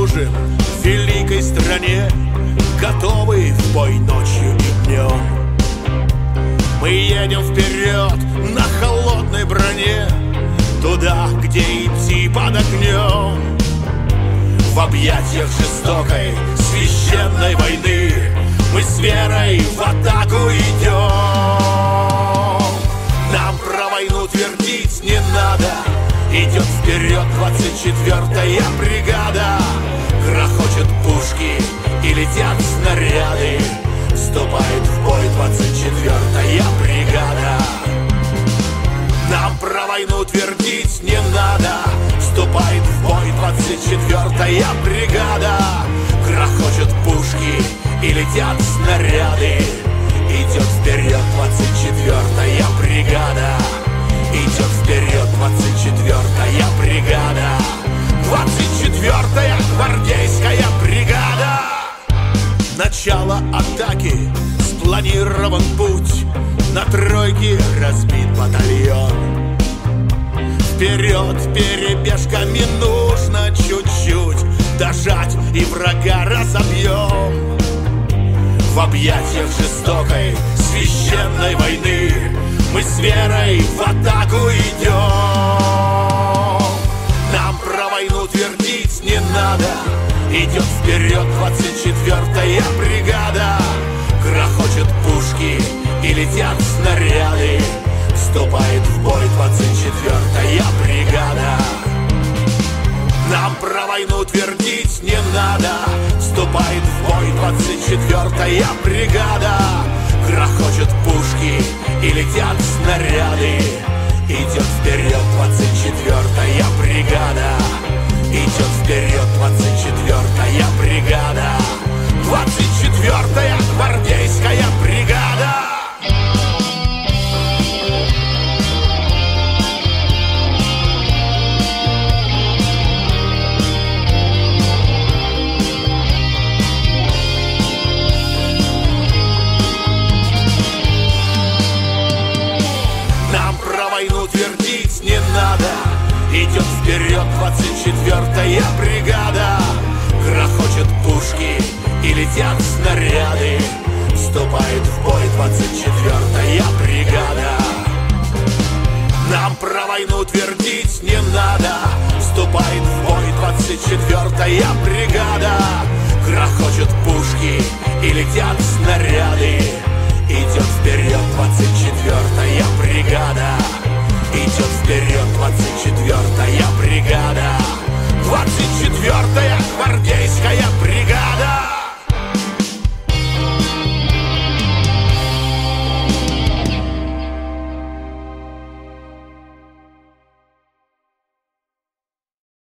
служим в великой стране, готовы в бой ночью и днем. Мы едем вперед на холодной броне, туда, где идти под огнем. В объятиях жестокой священной войны мы с верой в атаку идем. Нам про войну твердить не надо, идет вперед 24-я бригада. Грохочут пушки и летят снаряды, вступает в бой 24-я бригада. Нам про войну твердить не надо, вступает в бой 24-я бригада. Грохочут пушки и летят снаряды, идет вперед 24-я бригада. Идет вперед 24-я бригада. 24-я гвардейская бригада. Начало атаки, спланирован путь, на тройке разбит батальон. Вперед перебежками нужно чуть-чуть дожать, и врага разобьем. В объятиях жестокой священной войны мы с верой в атаку идем. Нам про войну твердить не надо, идет вперед 24-я бригада. Грохочут пушки и летят снаряды, вступает в бой 24-я бригада. Нам про войну твердить не надо, вступает в бой 24-я бригада. Грохочут пушки и летят снаряды, идет вперед 24-я бригада. Идет вперед 24-я бригада. 24-я гвардейская бригада. Нам про войну твердить не надо, идет вперед 24-я бригада. Грохочут пушки и летят снаряды, вступает в бой 24-я бригада. Нам про войну твердить не надо, вступает в бой 24-я бригада. Грохочут пушки и летят снаряды, идет вперед 24-я бригада. Идет вперед 24-я бригада.